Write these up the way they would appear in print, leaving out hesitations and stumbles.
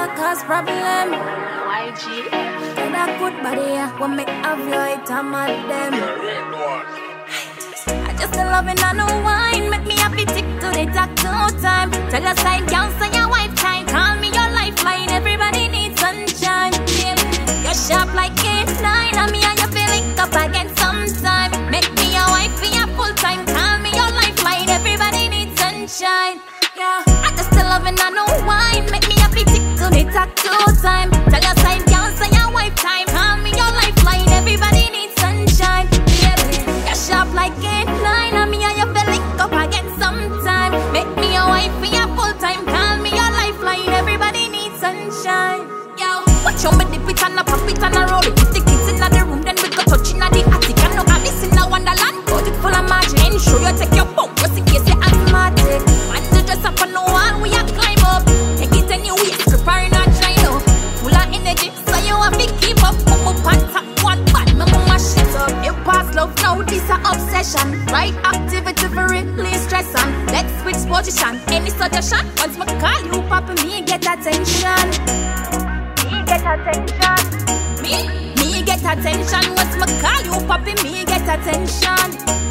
cause problem. YGF. Get a good body, what make have you it a mad them. I just love it, I know wine. Make me happy, tick to the tattoo time. Tell your side girl, say your wife time. Call me your lifeline, everybody needs sunshine. Yeah. You're sharp like 8-9, and me and you feel linked up again sometime. Make me your wife for your full time. Call me your lifeline, everybody needs sunshine. Yeah, I just love it, I know wine. Make me happy, tick to the tattoo time. Tell your side girl, say your wife time. Call me your lifeline, everybody needs sunshine. Yeah, you're sharp like 8-9, and me and you feel linked up again sometime. Make me your wife for your full time. Call me your lifeline, everybody needs sunshine. Yo, watch your me dip it and a pop it and a roll it. Put the kids in the room, then we go touch in the attic. I know I'm missing a wonderland. Got it full of margin. Ensure you take your pump just in case you're asthmatic. And to dress up on the wall, we a climb up. Take it anyway, preparing a try now. Full of energy, so you have to keep up. Come up and tap one bad, my mama shit up. You pass love now, this a obsession. Right activity for release stress on. Let's switch position. Any suggestion? Once me call you, papa, me get attention. Get attention. Me get attention. Once me call you, papi, me get attention.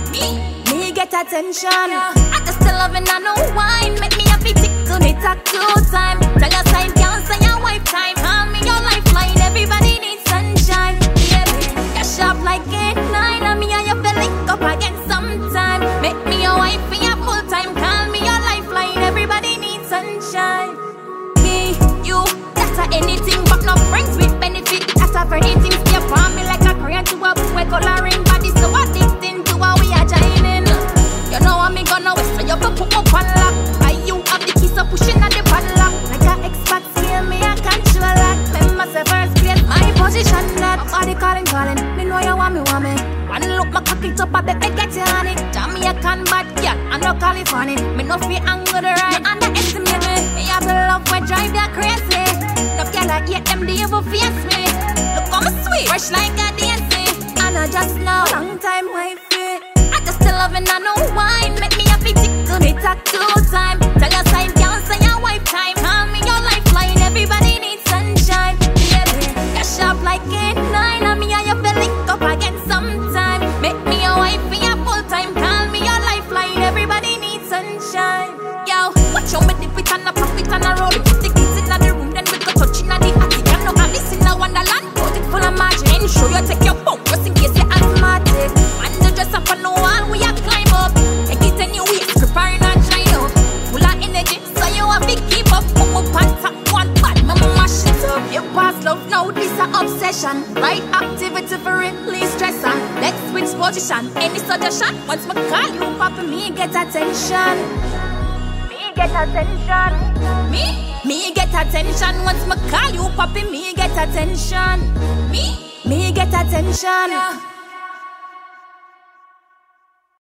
Me get attention. I just love it, I know wine. Make me happy, tick to the tattoo time. Tell your side girl, say your wife time. Call me your lifeline, everybody needs sunshine. Yeah, you're sharp like 8-9, and me and you feel link up again sometime. Make me your wife for your full time. Call me your lifeline, everybody needs sunshine. Me, you, that's a anything but no friends with benefit. That's a very thing. Stay upon me like a crayon to a book. We coloring body so addicting to how we are joining. You know what me gonna waste, so you put up a lock. I you have the keys so pushing at the padlock. Like a Xbox scale, me a controller. Remember the first place, my position that. My body calling. Me know you want me. One look, my cock it up, I bet me get you on it. Jamaican bad girl, I no California. Me no feel anger the right, you underestimate me. Me have the love where drive you crazy. No girl I hate them, they ever face me. Look how me sweet, fresh like a daisy. And I just know, long time wifey. I just love it, I know wine. Make me happy, tick to the tattoo time. Tell your side girl, say your wife time. Call me your lifeline, everybody needs sunshine. Yeah, you're sharp like 8-9, and me and you feel link up again sometime. Make me your wife for your full time. Call me your lifeline, everybody needs sunshine. Yo, watch your me dip it and a pop it and a roll it. Put the kids in the room, then we go touch in the attic. I know I'm missing a wonderland. Got it full of margin. Ensure you take your pump just in case you're asthmatic. And to dress up on the wall, we a climb up. Take it anyway, preparing a try now. Full of energy, so you have to keep up. Come up and tap one bad, my mama shit up. You pass love now, this a obsession. Right activity for release stress on. Let's switch position. Any suggestion? Once me call you, papa, me get attention. Get attention. Me get attention. Once me call you, papi, me get attention. Me get attention. Yeah.